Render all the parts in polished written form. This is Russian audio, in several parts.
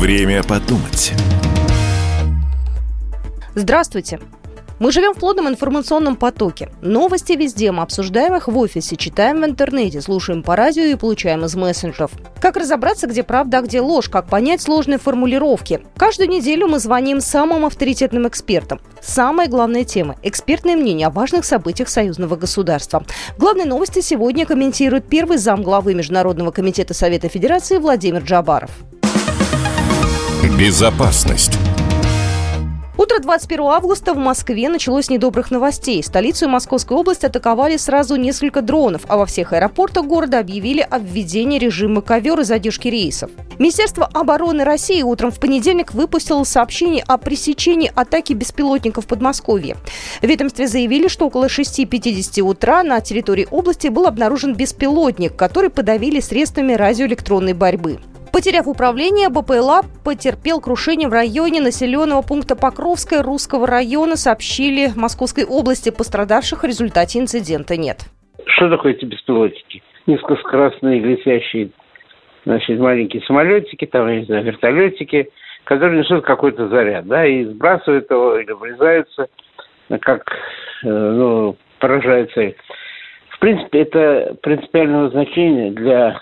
Время подумать. Здравствуйте. Мы живем в плотном информационном потоке. Новости везде, мы обсуждаем их в офисе, читаем в интернете, слушаем по радио и получаем из мессенджеров. Как разобраться, где правда, а где ложь, как понять сложные формулировки? Каждую неделю мы звоним самым авторитетным экспертам. Самая главная тема – экспертное мнение о важных событиях союзного государства. Главные новости сегодня комментирует первый замглавы Международного комитета Совета Федерации Владимир Джабаров. Безопасность. Утро 21 августа в Москве началось с недобрых новостей. Столицу и Московскую область атаковали сразу несколько дронов, а во всех аэропортах города объявили о введении режима ковер и задержки рейсов. Министерство обороны России утром в понедельник выпустило сообщение о пресечении атаки беспилотников в Подмосковье. В ведомстве заявили, что около 6:50 утра на территории области был обнаружен беспилотник, который подавили средствами радиоэлектронной борьбы. Потеряв управление, БПЛА потерпел крушение в районе населенного пункта Покровское Русского района, сообщили в Московской области. Пострадавших в результате инцидента нет. Что такое эти беспилотники? Низкоскоростные летящие, маленькие самолетики, вертолетики, которые несут какой-то заряд, и сбрасывают его или врезаются, как поражает цель. В принципе, это принципиального значения для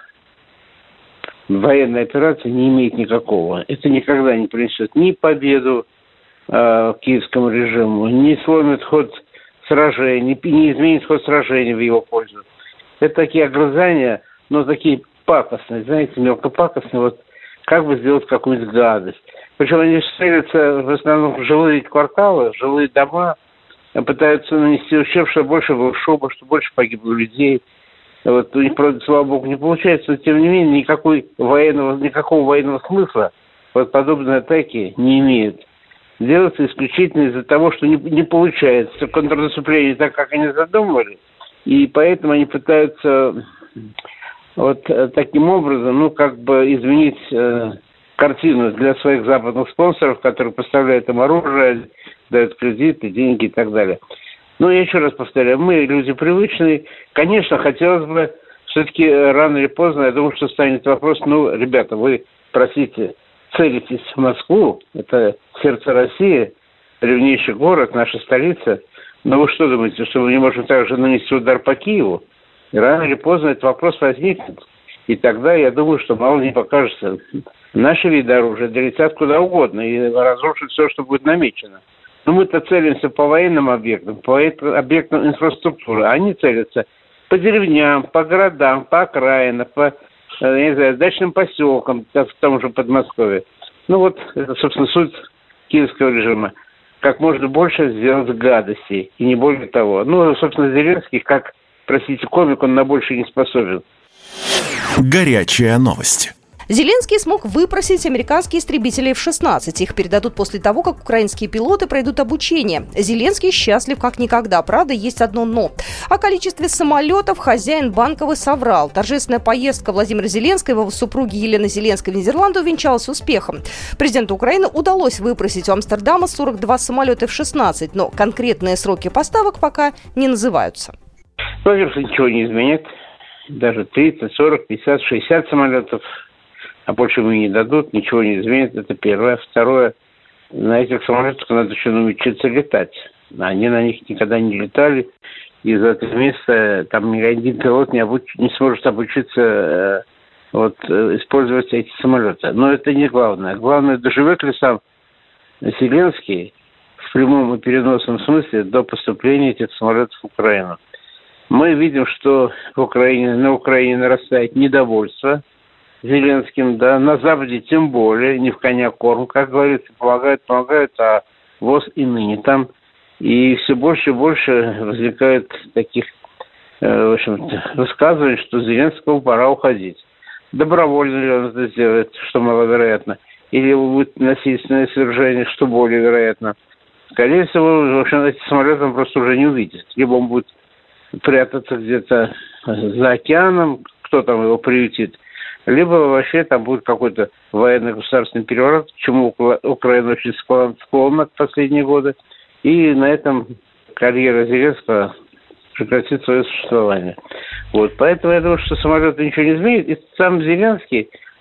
военной операции не имеет никакого. Это никогда не принесет ни победу киевскому режиму, не сломит ход сражений, не изменит ход сражений в его пользу. Это такие огрызания, но такие пакостные, мелкопакостные, как бы сделать какую-нибудь гадость. Причем они целятся в основном в жилые кварталы, в жилые дома, пытаются нанести ущерб, чтобы больше было шума, чтобы больше погибло людей. У них, правда, слава богу, не получается, но тем не менее никакого военного смысла подобные атаки не имеют. Делается исключительно из-за того, что не получается контрнаступление так, как они задумывали, и поэтому они пытаются таким образом, изменить картину для своих западных спонсоров, которые поставляют им оружие, дают кредиты, деньги и так далее. Но я еще раз повторяю, мы люди привычные. Конечно, хотелось бы все-таки рано или поздно, я думаю, что станет вопрос, ребята, вы, целитесь в Москву, это сердце России, древнейший город, наша столица, но вы что думаете, что мы не можем также нанести удар по Киеву? И рано или поздно этот вопрос возникнет. И тогда, я думаю, что мало не покажется. Наши виды оружия долетят куда угодно и разрушат все, что будет намечено. Но мы-то целимся по военным объектам, по объектам инфраструктуры. Они целятся по деревням, по городам, по окраинам, по дачным поселкам, в том же Подмосковье. Это, собственно, суть киевского режима. Как можно больше сделать гадостей, и не более того. Собственно, Зеленский, комик, он на больше не способен. Горячая новость. Зеленский смог выпросить американские истребители F-16. Их передадут после того, как украинские пилоты пройдут обучение. Зеленский счастлив как никогда. Правда, есть одно «но». О количестве самолетов хозяин Банковой соврал. Торжественная поездка Владимира Зеленского и его супруги Елены Зеленской в Нидерланды увенчалась успехом. Президенту Украины удалось выпросить у Амстердама 42 самолета F-16, но конкретные сроки поставок пока не называются. Во-первых, ничего не изменит. Даже 30, 40, 50, 60 самолетов. А больше ему не дадут, ничего не изменит. Это первое. Второе, на этих самолетах надо еще научиться летать. Они на них никогда не летали. И за 3 месяца там ни один пилот не сможет обучиться использовать эти самолеты. Но это не главное. Главное, доживет ли сам Зеленский в прямом и переносном смысле до поступления этих самолетов в Украину. Мы видим, что на Украине нарастает недовольство Зеленским, на Западе тем более, не в коня корм, как говорится, помогают, а ВОЗ и ныне там. И все больше и больше возникает таких, высказываний, что Зеленскому пора уходить. Добровольно ли он это сделает, что маловероятно, или будет насильственное свержение, что более вероятно. Скорее всего, эти самолеты он просто уже не увидит. Либо он будет прятаться где-то за океаном, кто там его приютит, либо вообще там будет какой-то военно-государственный переворот, к чему Украина очень склонна в последние годы, и на этом карьера Зеленского прекратит свое существование. Поэтому я думаю, что самолеты ничего не изменит, и сам Зеленский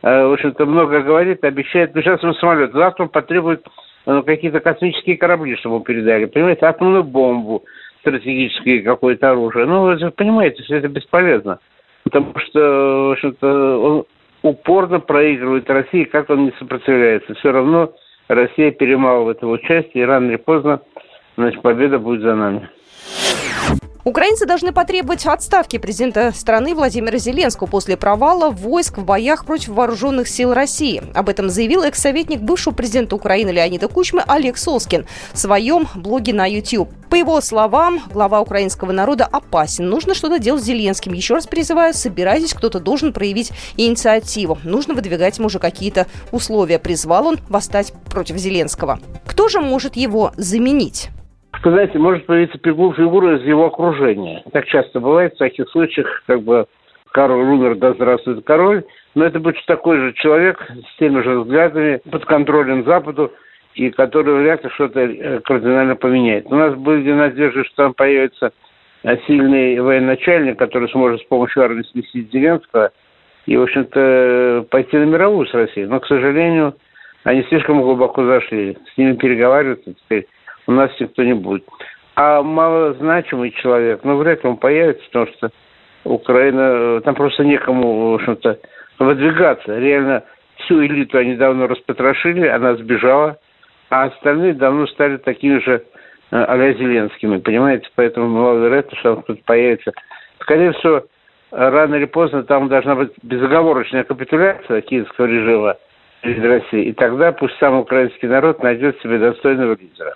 в общем-то, много говорит, обещает. Ну, сейчас он самолет. Завтра он потребует какие-то космические корабли, чтобы ему передали. Понимаете, атомную бомбу, стратегическое какое-то оружие. Ну, вы же понимаете, что это бесполезно. Потому что, в общем-то, он упорно проигрывает России, как он не сопротивляется. Все равно Россия перемалывает его части, и рано или поздно, значит, победа будет за нами. Украинцы должны потребовать отставки президента страны Владимира Зеленского после провала войск в боях против вооруженных сил России. Об этом заявил экс-советник бывшего президента Украины Леонида Кучмы Олег Соскин в своем блоге на YouTube. По его словам, глава украинского народа опасен. Нужно что-то делать с Зеленским. Еще раз призываю, собирайтесь, кто-то должен проявить инициативу. Нужно выдвигать ему уже какие-то условия. Призвал он восстать против Зеленского. Кто же может его заменить? Вы знаете, может появиться фигура из его окружения. Так часто бывает в таких случаях, как бы король умер, да здравствует король. Но это будет такой же человек с теми же взглядами, под контролем Западу, и который вряд ли что-то кардинально поменяет. У нас были надежды, что там появится сильный военачальник, который сможет с помощью армии сместить Зеленского и, в общем-то, пойти на мировую с Россией. Но, к сожалению, они слишком глубоко зашли. С ними переговариваться теперь у нас никто не будет. А малозначимый человек, вряд ли он появится, потому что Украина, там просто некому, в общем-то, выдвигаться. Реально всю элиту они давно распотрошили, она сбежала, а остальные давно стали такими же а-ля Зеленскими, понимаете? Поэтому маловероятно, что он тут появится. Скорее всего, рано или поздно там должна быть безоговорочная капитуляция киевского режима перед Россией, и тогда пусть сам украинский народ найдет себе достойного лидера.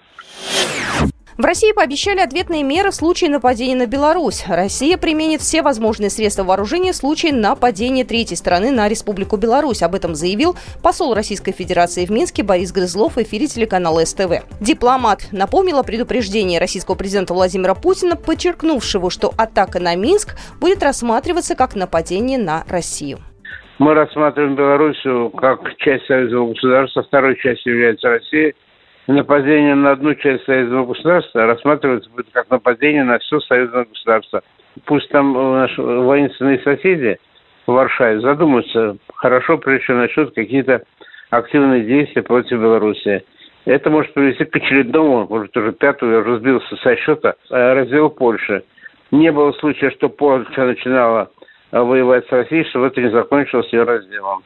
В России пообещали ответные меры в случае нападения на Беларусь. Россия применит все возможные средства вооружения в случае нападения третьей страны на Республику Беларусь. Об этом заявил посол Российской Федерации в Минске Борис Грызлов в эфире телеканала СТВ. Дипломат напомнил о предупреждении российского президента Владимира Путина, подчеркнувшего, что атака на Минск будет рассматриваться как нападение на Россию. Мы рассматриваем Белоруссию как часть союзного государства, второй частью является Россия. И нападение на одну часть союзного государства рассматривается будет как нападение на все союзное государство. Пусть там наши воинственные соседи в Варшаве задумаются хорошо, прежде чем начнут какие-то активные действия против Беларуси. Это может привести к очередному, может уже пятому, я уже сбился со счета, разделу Польши. Не было случая, что Польша начинала воевать с Россией, чтобы это не закончилось ее разделом.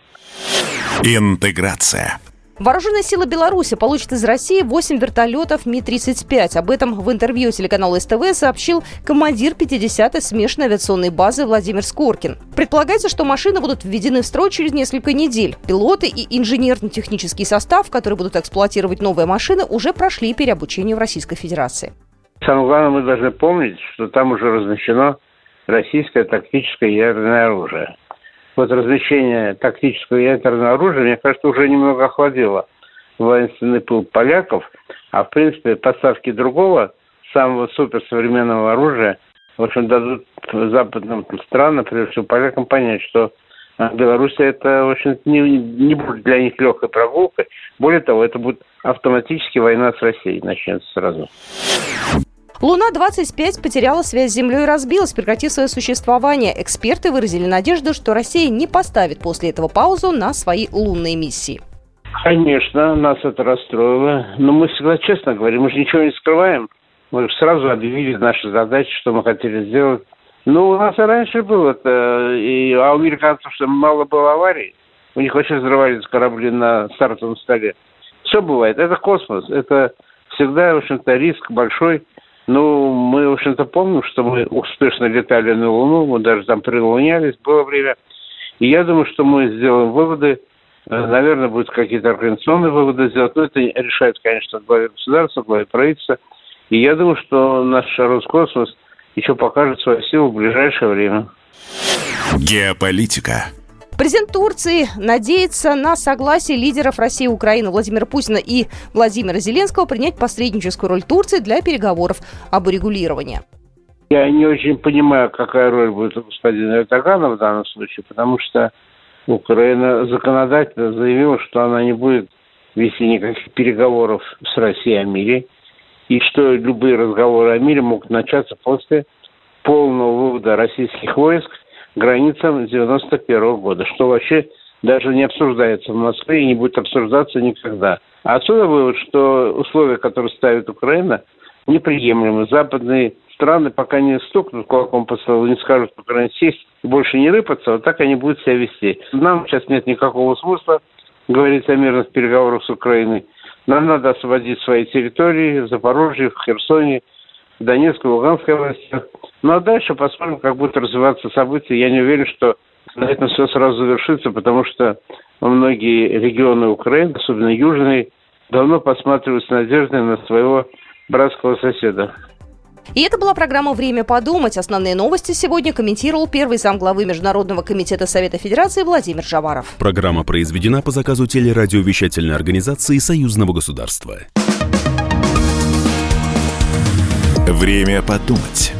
Интеграция. Вооруженные силы Беларуси получат из России 8 вертолетов Ми-35. Об этом в интервью телеканалу СТВ сообщил командир 50-й смешанной авиационной базы Владимир Скоркин. Предполагается, что машины будут введены в строй через несколько недель. Пилоты и инженерно-технический состав, которые будут эксплуатировать новые машины, уже прошли переобучение в Российской Федерации. Самое главное, мы должны помнить, что там уже размещено российское тактическое ядерное оружие. Вот размещение тактического ядерного оружия, мне кажется, уже немного охладило воинственный пыл поляков, а в принципе поставки другого, самого суперсовременного оружия, в общем, дадут западным странам, прежде всего полякам, понять, что Белоруссия это, в общем, не будет для них легкой прогулкой. Более того, это будет автоматически война с Россией, начнется сразу. Луна-25 потеряла связь с Землей и разбилась, прекратив свое существование. Эксперты выразили надежду, что Россия не поставит после этого паузу на свои лунные миссии. Конечно, нас это расстроило. Но мы всегда честно говорим, мы же ничего не скрываем. Мы сразу объявили наши задачи, что мы хотели сделать. У нас и раньше было это. А у американцев что, мало было аварий? У них вообще взрывались корабли на стартовом столе. Все бывает. Это космос. Это всегда, в общем-то, риск большой. Мы, в общем-то, помним, что мы успешно летали на Луну, мы даже там прилунялись, было время. И я думаю, что мы сделаем выводы. Наверное, будут какие-то организационные выводы сделать. Но это решает, конечно, главе государства, главе правительства. И я думаю, что наш Роскосмос еще покажет свою силу в ближайшее время. Геополитика. Президент Турции надеется на согласие лидеров России и Украины Владимира Путина и Владимира Зеленского принять посредническую роль Турции для переговоров об урегулировании. Я не очень понимаю, какая роль будет у господина Эрдогана в данном случае, потому что Украина законодательно заявила, что она не будет вести никаких переговоров с Россией о мире, и что любые разговоры о мире могут начаться после полного вывода российских войск к границам 1991 года, что вообще даже не обсуждается в Москве и не будет обсуждаться никогда. А отсюда вывод, что условия, которые ставит Украина, неприемлемы. Западные страны пока не стукнут кулаком по столу, не скажут, по крайней мере, сесть и больше не рыпаться, вот так они будут себя вести. Нам сейчас нет никакого смысла говорить о мирных переговорах с Украиной. Нам надо освободить свои территории в Запорожье, в Херсоне, в Донецкой, Луганской областях. Ну а дальше посмотрим, как будут развиваться события. Я не уверен, что на этом все сразу завершится, потому что многие регионы Украины, особенно южные, давно посматривают с надеждой на своего братского соседа. И это была программа «Время подумать». Основные новости сегодня комментировал первый замглавы Международного комитета Совета Федерации Владимир Жаваров. Программа произведена по заказу телерадиовещательной организации Союзного государства. Время подумать.